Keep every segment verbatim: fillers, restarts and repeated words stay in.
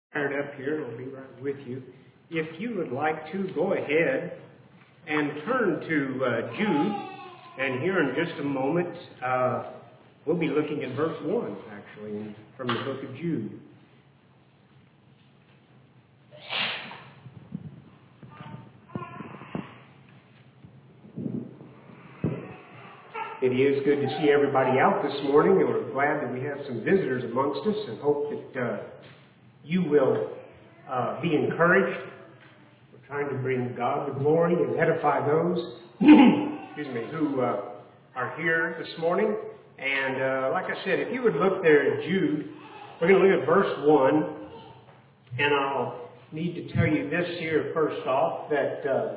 Fired up here, and I'll be right with you. If you would like to, go ahead and turn to uh, Jude, and here in just a moment, uh, we'll be looking at verse one, actually, from the book of Jude. It is good to see everybody out this morning, and we're glad that we have some visitors amongst us, and hope that uh, you will uh, be encouraged. We're trying to bring God the glory and edify those excuse me, who uh, are here this morning. And uh, like I said, if you would look there at Jude, we're going to look at verse one, and I'll need to tell you this here first off, that uh,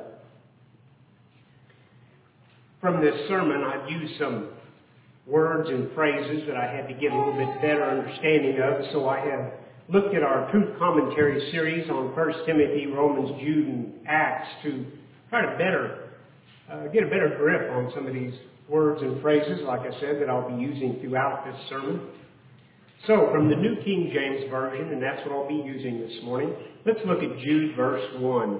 from this sermon I've used some words and phrases that I had to get a little bit better understanding of, so I have looked at our truth commentary series on First Timothy, Romans, Jude, and Acts to try to better uh, get a better grip on some of these words and phrases, like I said, that I'll be using throughout this sermon. So, from the New King James Version, and that's what I'll be using this morning, let's look at Jude verse one.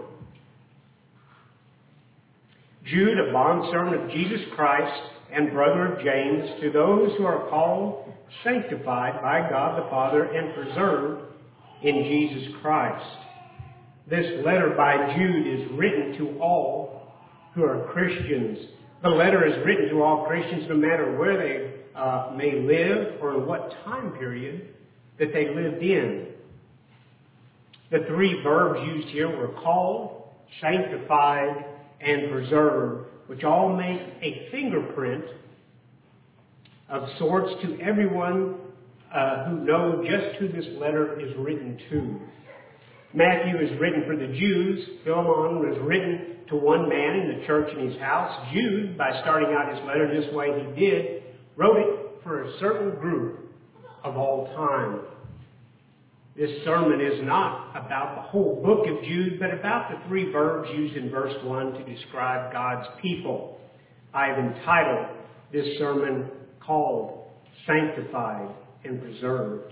Jude, a bondservant of Jesus Christ and brother of James, to those who are called, sanctified by God the Father, and preserved in Jesus Christ. This letter by Jude is written to all who are Christians. The letter is written to all Christians no matter where they uh, may live or in what time period that they lived in. The three verbs used here were called, sanctified, and preserved, which all make a fingerprint of sorts to everyone uh, who knows just who this letter is written to. Matthew is written for the Jews. Philemon was written to one man in the church in his house. Jude, by starting out his letter this way he did, wrote it for a certain group of all time. This sermon is not about the whole book of Jude, but about the three verbs used in verse one to describe God's people. I have entitled this sermon called Sanctified and Preserved.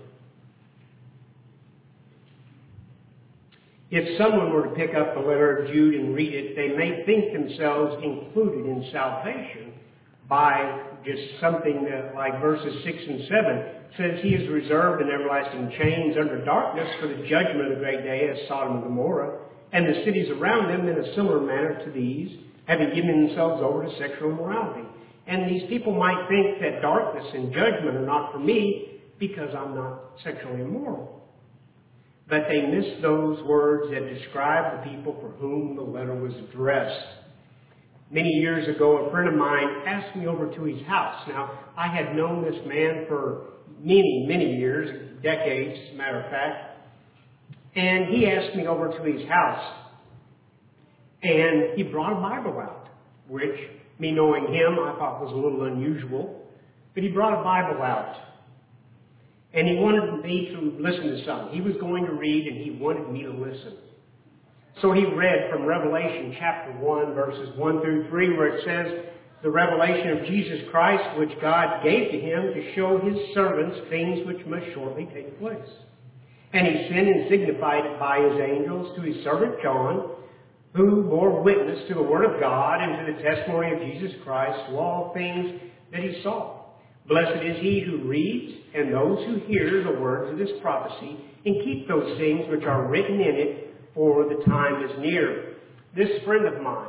If someone were to pick up the letter of Jude and read it, they may think themselves included in salvation by just something that, like verses six and seven says, he is reserved in everlasting chains under darkness for the judgment of the great day as Sodom and Gomorrah, and the cities around them in a similar manner to these, having given themselves over to sexual immorality. And these people might think that darkness and judgment are not for me because I'm not sexually immoral. But they miss those words that describe the people for whom the letter was addressed. Many years ago, a friend of mine asked me over to his house. Now, I had known this man for many, many years, decades, as a matter of fact. And he asked me over to his house. And he brought a Bible out, which, me knowing him, I thought was a little unusual. But he brought a Bible out. And he wanted me to listen to something. He was going to read, and he wanted me to listen. So he read from Revelation chapter one, verses one through three, where it says, the revelation of Jesus Christ, which God gave to him to show his servants things which must shortly take place. And he sent and signified it by his angels to his servant John, who bore witness to the word of God and to the testimony of Jesus Christ, to all things that he saw. Blessed is he who reads, and those who hear the words of this prophecy, and keep those things which are written in it, for the time is near. This friend of mine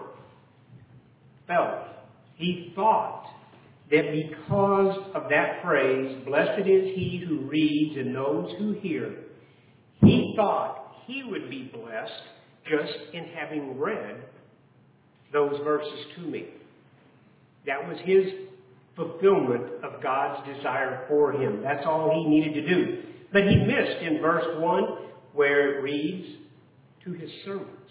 felt, he thought, that because of that phrase, blessed is he who reads and those who hear, he thought he would be blessed just in having read those verses to me. That was his fulfillment of God's desire for him. That's all he needed to do. But he missed in verse one where it reads, to his servants.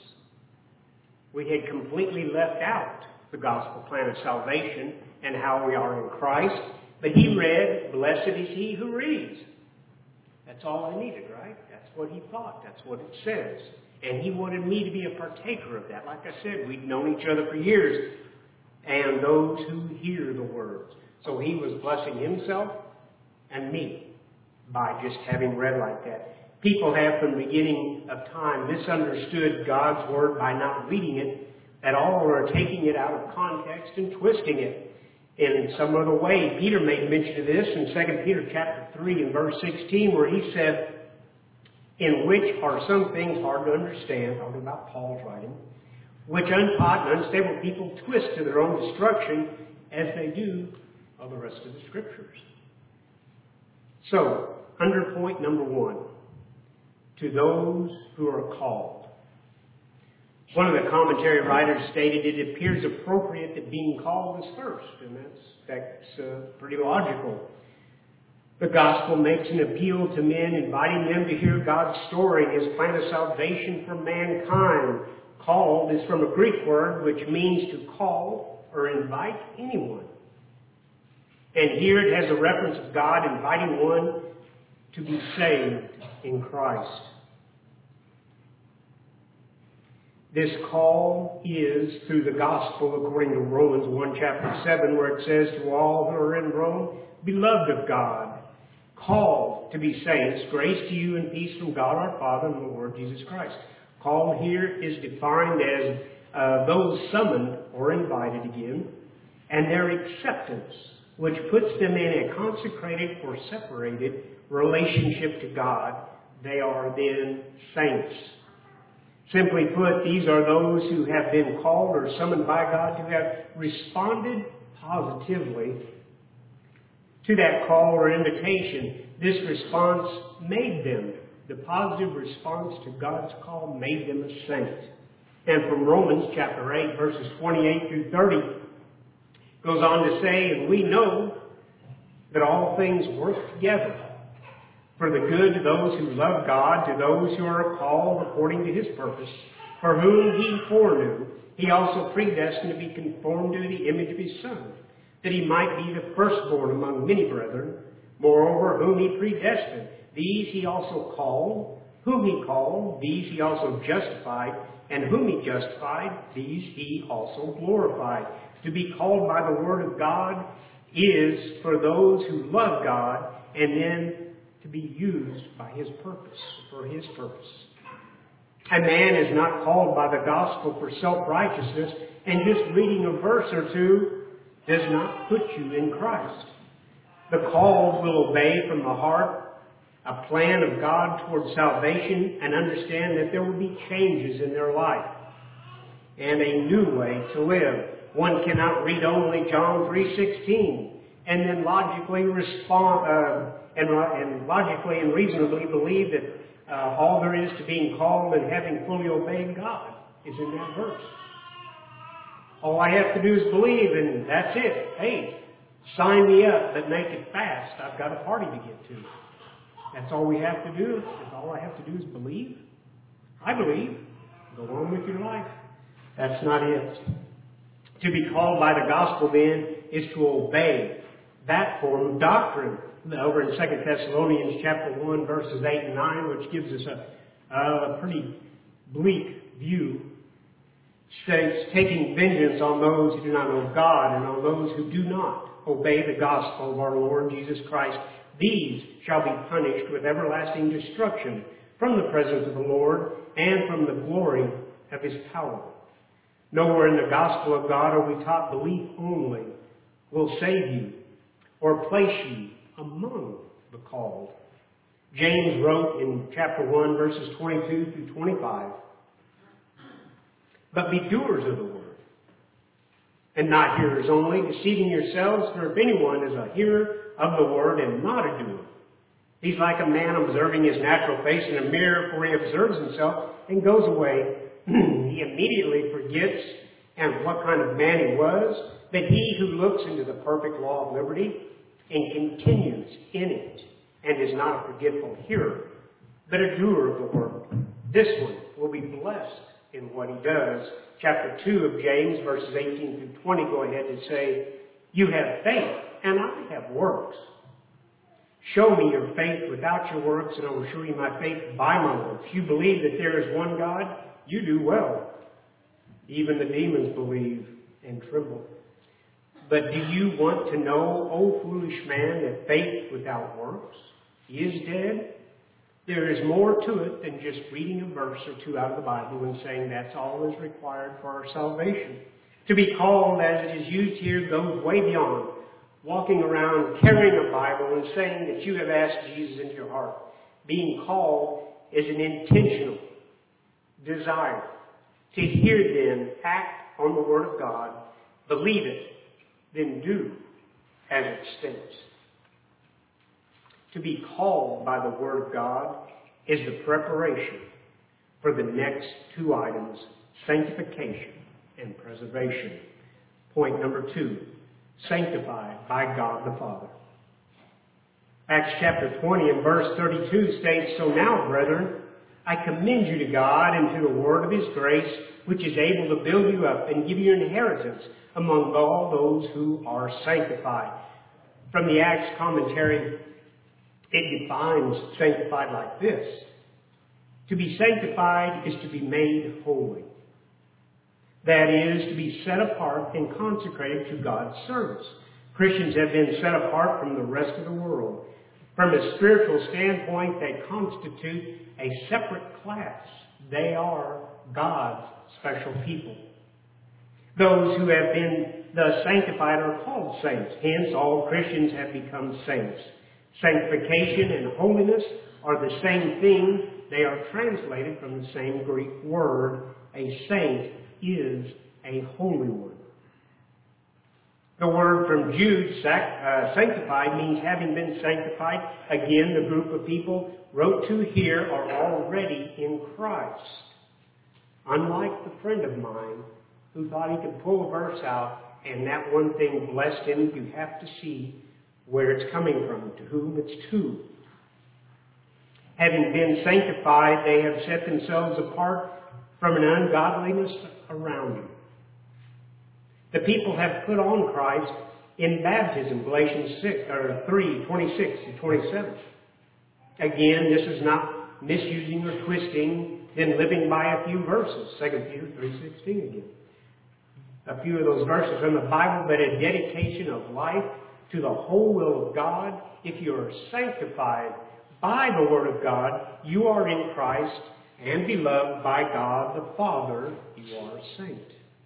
We had completely left out the gospel plan of salvation and how we are in Christ. But he read, blessed is he who reads. That's all I needed, right? That's what he thought. That's what it says. And he wanted me to be a partaker of that. Like I said, we'd known each other for years. And those who hear the words. So he was blessing himself and me by just having read like that. People have from the beginning of time misunderstood God's Word by not reading it at all, or taking it out of context and twisting it in some other way. Peter made mention of this in Second Peter chapter three and verse sixteen, where he said, in which are some things hard to understand, talking about Paul's writing, which untaught and unstable people twist to their own destruction, as they do of the rest of the Scriptures. So, under point number one, to those who are called. One of the commentary writers stated it appears appropriate that being called is first, and that's, that's uh, pretty logical. The gospel makes an appeal to men, inviting them to hear God's story, His plan of salvation for mankind. Called is from a Greek word which means to call or invite anyone. And here it has a reference of God inviting one to be saved in Christ. This call is through the gospel according to Romans one chapter seven, where it says, to all who are in Rome, beloved of God, called to be saints, grace to you and peace from God our Father and the Lord Jesus Christ. Called here is defined as uh, those summoned or invited again, and their acceptance, which puts them in a consecrated or separated relationship to God. They are then saints. Simply put, these are those who have been called or summoned by God, who have responded positively to that call or invitation. This response made them, the positive response to God's call made them a saint. And from Romans chapter eight, verses twenty-eight through thirty, goes on to say, and we know that all things work together for the good to those who love God, to those who are called according to His purpose, for whom He foreknew, He also predestined to be conformed to the image of His Son, that He might be the firstborn among many brethren. Moreover, whom He predestined, these He also called. Whom He called, these He also justified. And whom He justified, these He also glorified. To be called by the Word of God is for those who love God, and then to be used by His purpose, for His purpose. A man is not called by the gospel for self-righteousness, and just reading a verse or two does not put you in Christ. The called will obey from the heart a plan of God towards salvation and understand that there will be changes in their life and a new way to live. One cannot read only John three sixteen and then logically respond uh, and, and logically and reasonably believe that uh, all there is to being called and having fully obeyed God is in that verse. All I have to do is believe, and that's it. Hey, sign me up, but make it fast. I've got a party to get to. That's all we have to do. That's all I have to do is believe. I believe. Go on with your life. That's not it. To be called by the gospel, then, is to obey that form of doctrine. Over in Second Thessalonians chapter one, verses eight and nine, which gives us a, a pretty bleak view, states, taking vengeance on those who do not know God and on those who do not obey the gospel of our Lord Jesus Christ. These shall be punished with everlasting destruction from the presence of the Lord and from the glory of His power. Nowhere in the gospel of God are we taught belief only will save you or place you among the called. James wrote in chapter one, verses twenty-two through twenty-five, but be doers of the word, and not hearers only, deceiving yourselves, for if anyone is a hearer of the word and not a doer, he's like a man observing his natural face in a mirror, for he observes himself and goes away. He immediately forgets and what kind of man he was, but he who looks into the perfect law of liberty and continues in it, and is not a forgetful hearer, but a doer of the word, this one will be blessed in what he does. Chapter two of James, verses eighteen through twenty, go ahead and say, you have faith, and I have works. Show me your faith without your works, and I will show you my faith by my works. You believe that there is one God, you do well. Even the demons believe and tremble. But do you want to know, O foolish man, that faith without works is dead? There is more to it than just reading a verse or two out of the Bible and saying that's all is required for our salvation. To be called, as it is used here, goes way beyond walking around carrying a Bible and saying that you have asked Jesus into your heart. Being called is an intentional desire to hear, then act on the Word of God, believe it, then do as it states. To be called by the Word of God is the preparation for the next two items, sanctification and preservation. Point number two, sanctified by God the Father. Acts chapter twenty and verse thirty-two states, "So now, brethren, I commend you to God and to the word of His grace, which is able to build you up and give you an inheritance among all those who are sanctified." From the Acts commentary, it defines sanctified like this. To be sanctified is to be made holy. That is, to be set apart and consecrated to God's service. Christians have been set apart from the rest of the world. From a spiritual standpoint, they constitute a separate class. They are God's special people. Those who have been thus sanctified are called saints. Hence, all Christians have become saints. Sanctification and holiness are the same thing. They are translated from the same Greek word. A saint is a holy one. The word from Jude, uh, sanctified, means having been sanctified. Again, the group of people wrote to here are already in Christ. Unlike the friend of mine who thought he could pull a verse out and that one thing blessed him, you have to see where it's coming from, to whom it's to. Having been sanctified, they have set themselves apart from an ungodliness around them. The people have put on Christ in baptism, Galatians six, or three, twenty-six to twenty-seven. Again, this is not misusing or twisting, then living by a few verses, Second Peter three sixteen again. A few of those verses from the Bible, but a dedication of life to the whole will of God. If you are sanctified by the Word of God, you are in Christ and beloved by God the Father, you are a saint.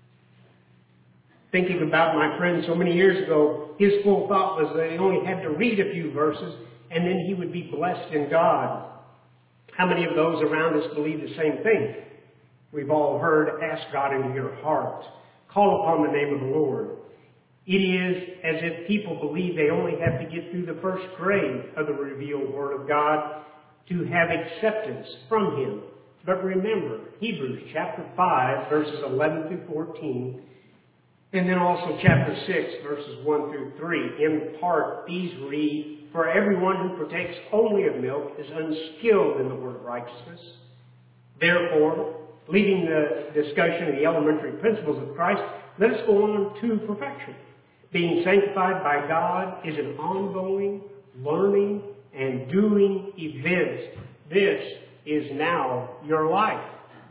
Thinking about my friend so many years ago, his full thought was that he only had to read a few verses and then he would be blessed in God. How many of those around us believe the same thing? We've all heard, ask God into your heart. Call upon the name of the Lord. It is as if people believe they only have to get through the first grade of the revealed Word of God to have acceptance from Him. But remember, Hebrews chapter five, verses eleven through fourteen, and then also chapter six, verses one through three. In part, these read, "For everyone who partakes only of milk is unskilled in the word of righteousness. Therefore, leaving the discussion of the elementary principles of Christ, let us go on to perfection. Being sanctified by God is an ongoing, learning, and doing event. This is now your life."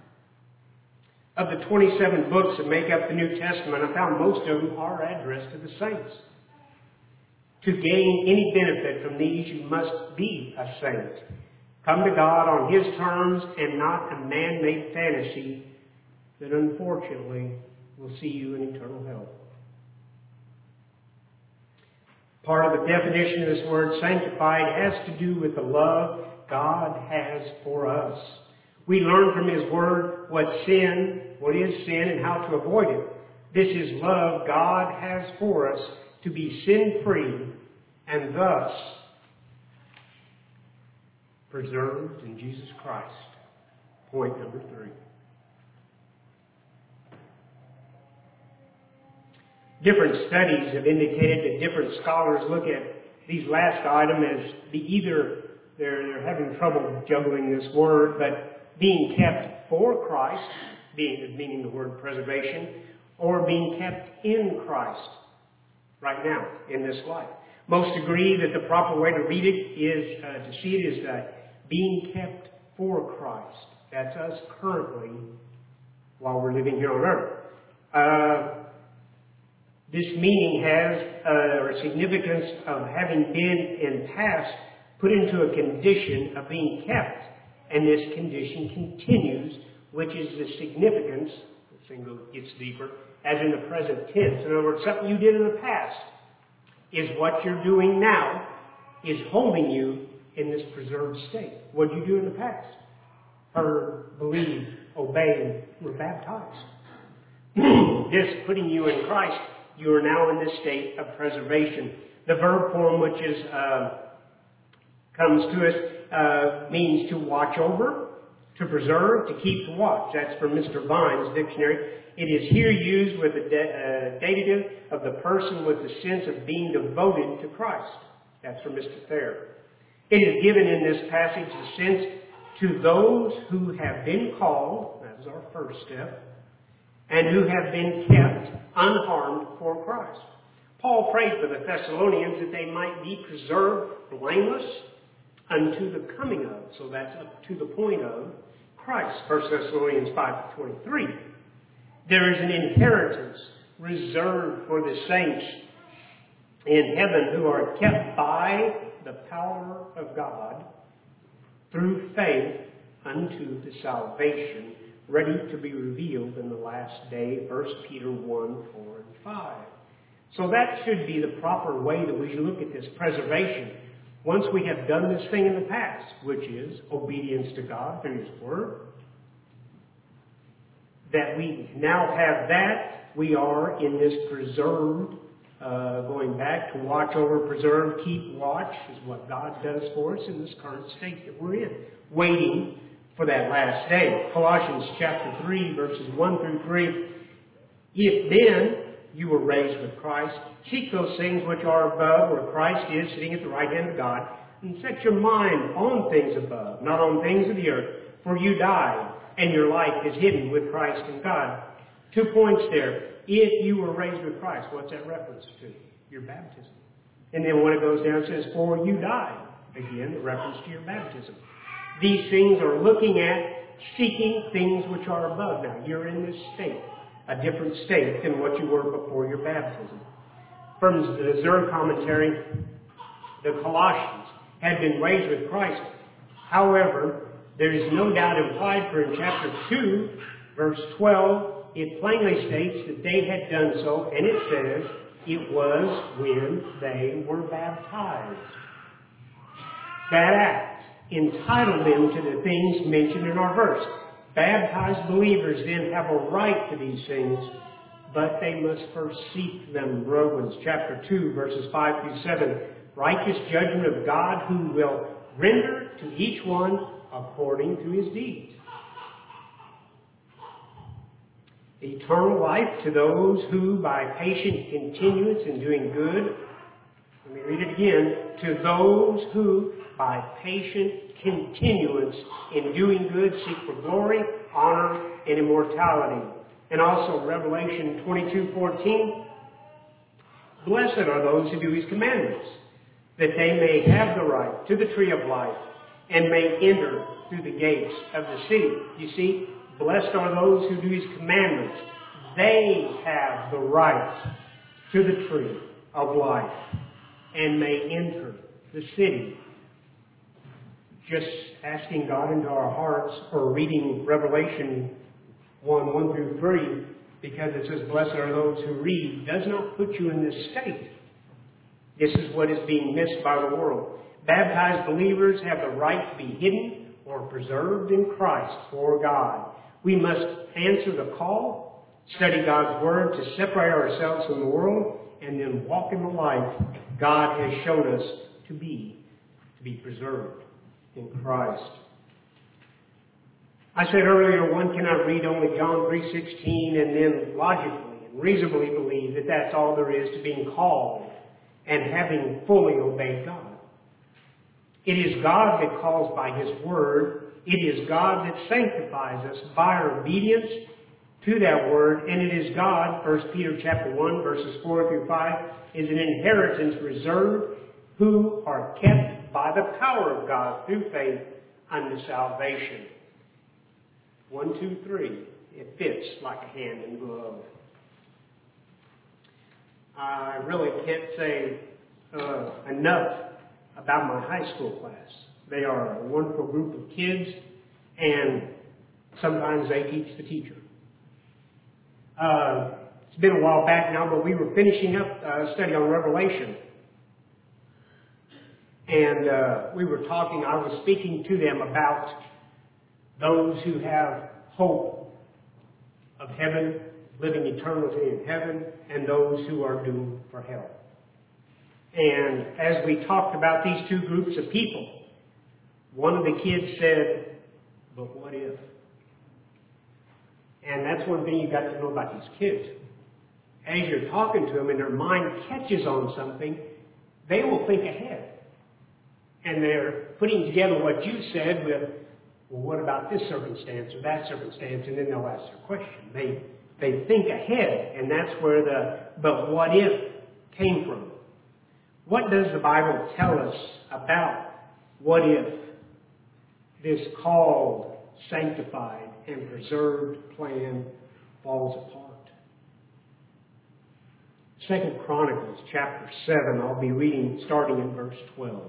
Of the twenty-seven books that make up the New Testament, I found most of them are addressed to the saints. To gain any benefit from these, you must be a saint. Come to God on His terms and not a man-made fantasy that unfortunately will see you in eternal hell. Part of the definition of this word sanctified has to do with the love God has for us. We learn from His Word what sin, what is sin, and how to avoid it. This is love God has for us to be sin-free and thus preserved in Jesus Christ. Point number three. Different studies have indicated that different scholars look at these last item as the either they're, they're having trouble juggling this word, but being kept for Christ, being meaning the word preservation, or being kept in Christ right now in this life. Most agree that the proper way to read it is uh, to see it as uh, being kept for Christ. That's us currently while we're living here on earth. Uh, This meaning has uh, a significance of having been in past put into a condition of being kept. And this condition continues, which is the significance, the single gets deeper, as in the present tense. In other words, something you did in the past is what you're doing now, is holding you in this preserved state. What did you do in the past? Heard, believed, obeyed, were baptized. This putting you in Christ, you are now in this state of preservation. The verb form which is uh, comes to us uh, means to watch over, to preserve, to keep watch. That's from Mister Vine's dictionary. It is here used with the de- uh, dative of the person with the sense of being devoted to Christ. That's from Mister Thayer. It is given in this passage the sense to those who have been called, that was our first step, and who have been kept unharmed for Christ. Paul prayed for the Thessalonians that they might be preserved blameless unto the coming of, so that's up to the point of Christ. First Thessalonians five twenty-three. There is an inheritance reserved for the saints in heaven who are kept by the power of God through faith unto the salvation ready to be revealed in the last day. First Peter one, four, and five. So that should be the proper way that we should look at this preservation. Once we have done this thing in the past, which is obedience to God through His Word, that we now have that, we are in this preserved, uh, going back to watch over, preserve, keep watch, is what God does for us in this current state that we're in, waiting for that last day. Colossians chapter three, verses one through three. If then you were raised with Christ, seek those things which are above, where Christ is sitting at the right hand of God, and set your mind on things above, not on things of the earth, for you died, and your life is hidden with Christ in God. Two points there. If you were raised with Christ, what's that reference to? Your baptism. And then when it goes down, it says, for you died. Again, a reference to your baptism. These things are looking at seeking things which are above. Now, you're in this state, a different state than what you were before your baptism. From the Zer commentary, the Colossians had been raised with Christ. However, there is no doubt implied, for in chapter two, verse twelve, it plainly states that they had done so, and it says it was when they were baptized. That act entitled them to the things mentioned in our verse. Baptized believers then have a right to these things, but they must first seek them. Romans chapter two, verses five through seven. Righteous judgment of God, who will render to each one according to his deeds. Eternal life to those who, by patient continuance in doing good, let me read it again, to those who, by patient continuance in doing good, seek for glory, honor, and immortality. And also Revelation twenty-two fourteen, blessed are those who do His commandments, that they may have the right to the tree of life, and may enter through the gates of the city. You see, blessed are those who do His commandments. They have the right to the tree of life, and may enter the city. Just asking God into our hearts, or reading Revelation one, one through three, because it says, blessed are those who read, does not put you in this state. This is what is being missed by the world. Baptized believers have the right to be hidden or preserved in Christ for God. We must answer the call, study God's Word to separate ourselves from the world, and then walk in the life God has shown us to be, to be preserved in Christ. I said earlier, one cannot read only John three sixteen and then logically and reasonably believe that that's all there is to being called and having fully obeyed God. It is God that calls by His Word. It is God that sanctifies us by our obedience to that Word. And it is God, First Peter chapter one, verses four through five, is an inheritance reserved who are kept by the power of God through faith unto salvation. One, two, three. It fits like a hand in glove. I really can't say uh, enough about my high school class. They are a wonderful group of kids, and sometimes they teach the teacher. Uh, it's been a while back now, but we were finishing up a study on Revelation. And uh, we were talking, I was speaking to them about those who have hope of heaven, living eternally in heaven, and those who are doomed for hell. And as we talked about these two groups of people, one of the kids said, but what if? And that's one thing you've got to know about these kids. As you're talking to them and their mind catches on something, they will think ahead. And they're putting together what you said with, well, what about this circumstance or that circumstance? And then they'll ask their question. They, they think ahead, and that's where the, but what if came from. What does the Bible tell us about what if this called, sanctified, and preserved plan falls apart? Second Chronicles chapter seven, I'll be reading starting in verse twelve.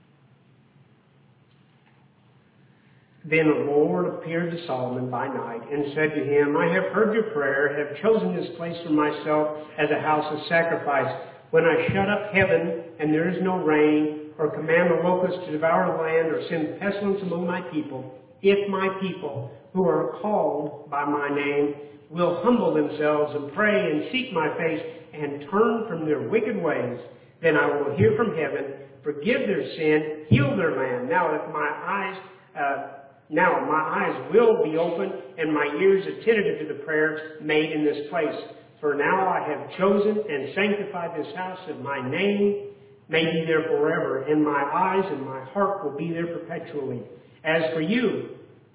Then the Lord appeared to Solomon by night and said to him, I have heard your prayer, have chosen this place for myself as a house of sacrifice. When I shut up heaven and there is no rain, or command the locusts to devour the land, or send pestilence among my people, if my people who are called by my name will humble themselves and pray and seek my face and turn from their wicked ways, then I will hear from heaven, forgive their sin, heal their land. Now if my eyes, uh, now my eyes will be open and my ears attentive to the prayers made in this place. For now I have chosen and sanctified this house, and my name may be there forever, and my eyes and my heart will be there perpetually. As for you,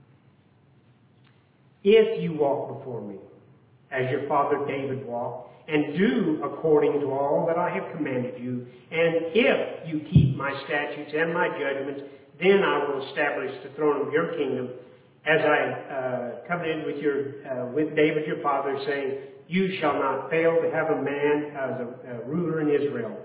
if you walk before me, as your father David walked, and do according to all that I have commanded you, and if you keep my statutes and my judgments, then I will establish the throne of your kingdom, as I uh, covenanted with your uh, with David your father, saying, you shall not fail to have a man as a, a ruler in Israel.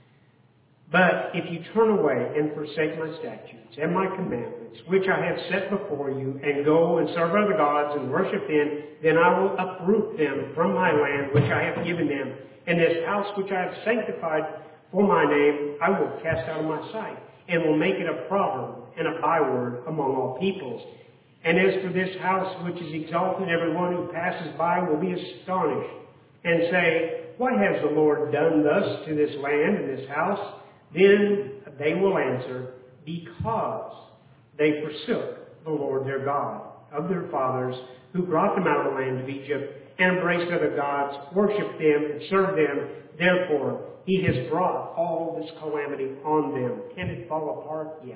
But if you turn away and forsake my statutes and my commandments, which I have set before you, and go and serve other gods and worship them, then I will uproot them from my land which I have given them. And this house which I have sanctified for my name, I will cast out of my sight, and will make it a proverb and a byword among all peoples. And as for this house which is exalted, everyone who passes by will be astonished, and say, what has the Lord done thus to this land and this house? Then they will answer, because they forsook the Lord their God of their fathers, who brought them out of the land of Egypt, and embraced other gods, worshipped them, and served them. Therefore, he has brought all this calamity on them. Can it fall apart? Yeah.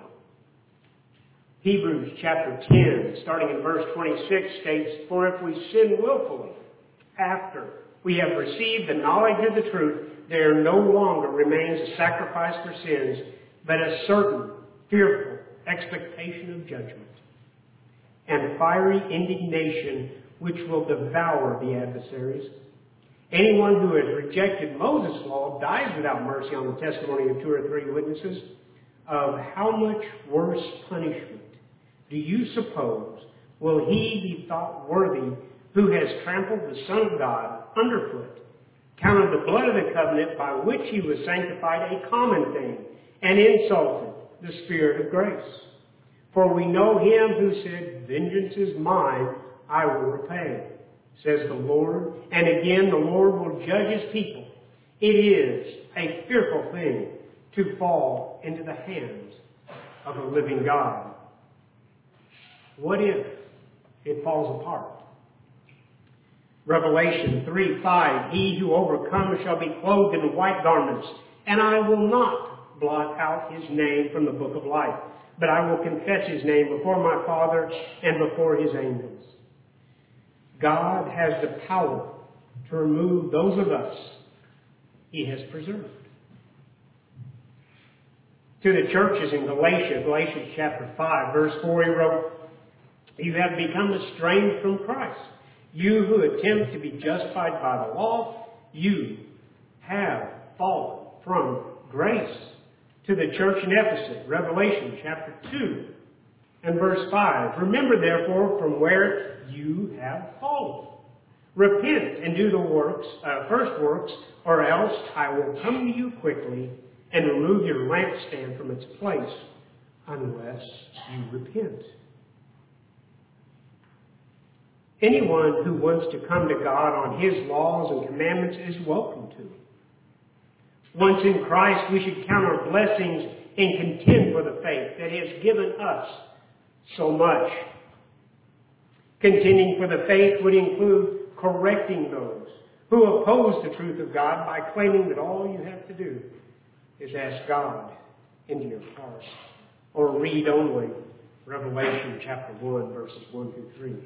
Hebrews chapter ten, starting in verse twenty-six, states, for if we sin willfully after we have received the knowledge of the truth, there no longer remains a sacrifice for sins, but a certain fearful expectation of judgment and fiery indignation which will devour the adversaries. Anyone who has rejected Moses' law dies without mercy on the testimony of two or three witnesses. Of how much worse punishment do you suppose will he be thought worthy who has trampled the Son of God underfoot, counted the blood of the covenant by which he was sanctified a common thing, and insulted the Spirit of grace? For we know him who said, vengeance is mine, I will repay, says the Lord. And again, the Lord will judge his people. It is a fearful thing to fall into the hands of a living God. What if it falls apart? Revelation three five, he who overcomes shall be clothed in white garments, and I will not blot out his name from the book of life, but I will confess his name before my Father and before his angels. God has the power to remove those of us he has preserved. To the churches in Galatia, Galatians chapter five, verse four, he wrote, you have become estranged from Christ. You who attempt to be justified by the law, you have fallen from grace. to the church in Ephesus, Revelation chapter two and verse five. Remember, therefore, from where you have fallen. Repent and do the works, uh, first works, or else I will come to you quickly and remove your lampstand from its place, unless you repent. Anyone who wants to come to God on His laws and commandments is welcome to. Once in Christ, we should count our blessings and contend for the faith that has given us so much. Contending for the faith would include correcting those who oppose the truth of God by claiming that all you have to do is ask God into your heart, or read only Revelation chapter one, verses one through three.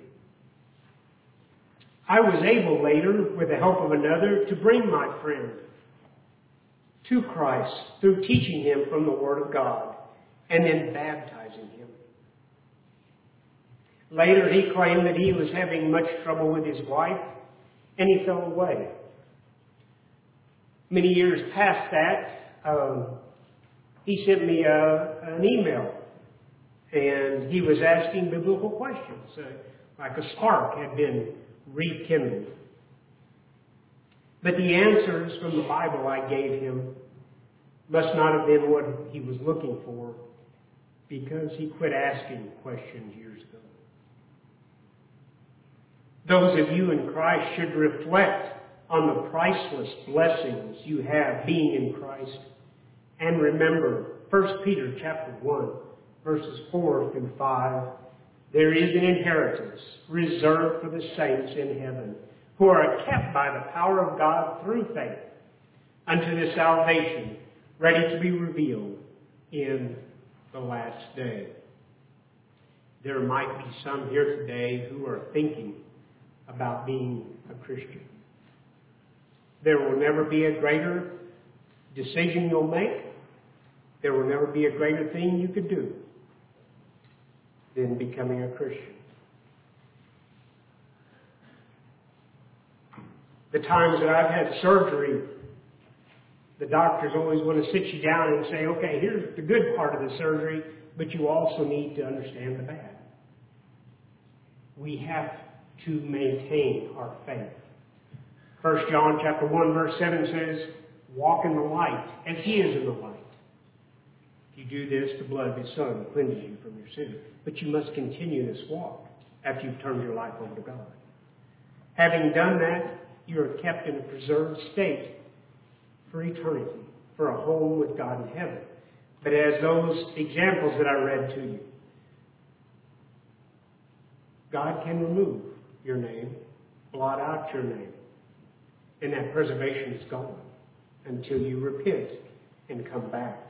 I was able later, with the help of another, to bring my friend to Christ through teaching him from the Word of God and then baptizing him. Later, he claimed that he was having much trouble with his wife, and he fell away. Many years past that, um, he sent me a, an email, and he was asking biblical questions, uh, like a spark had been rekindled. But the answers from the Bible I gave him must not have been what he was looking for, because he quit asking questions years ago. Those of you in Christ should reflect on the priceless blessings you have being in Christ, and remember First Peter chapter one, verses four through five. There is an inheritance reserved for the saints in heaven, who are kept by the power of God through faith unto the salvation ready to be revealed in the last day. There might be some here today who are thinking about being a Christian. There will never be a greater decision you'll make. There will never be a greater thing you could do than becoming a Christian. The times that I've had surgery, the doctors always want to sit you down and say, okay, here's the good part of the surgery, but you also need to understand the bad. We have to maintain our faith. First John chapter one, verse seven says, walk in the light as he is in the light. If you do this, the blood of his Son cleanses you from your sin. But you must continue this walk after you've turned your life over to God. Having done that, you are kept in a preserved state for eternity, for a home with God in heaven. But as those examples that I read to you, God can remove your name, blot out your name, and that preservation is gone until you repent and come back.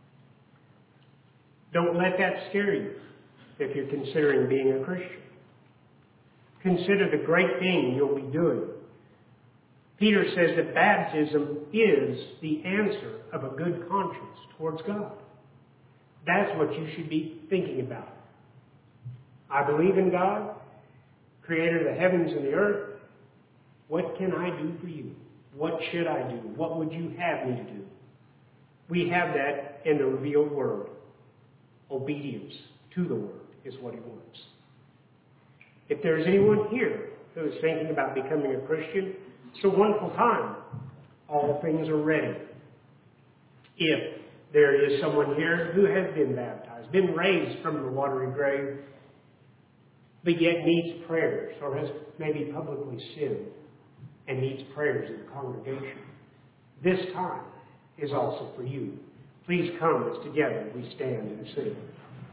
Don't let that scare you if you're considering being a Christian. Consider the great thing you'll be doing. Peter says that baptism is the answer of a good conscience towards God. That's what you should be thinking about. I believe in God, creator of the heavens and the earth. What can I do for you? What should I do? What would you have me to do? We have that in the revealed word. Obedience to the word is what he wants. If there's anyone here who is thinking about becoming a Christian, it's a wonderful time. All things are ready. If there is someone here who has been baptized, been raised from the watery grave, but yet needs prayers, or has maybe publicly sinned and needs prayers in the congregation, this time is also for you. Please come as together we stand and sing.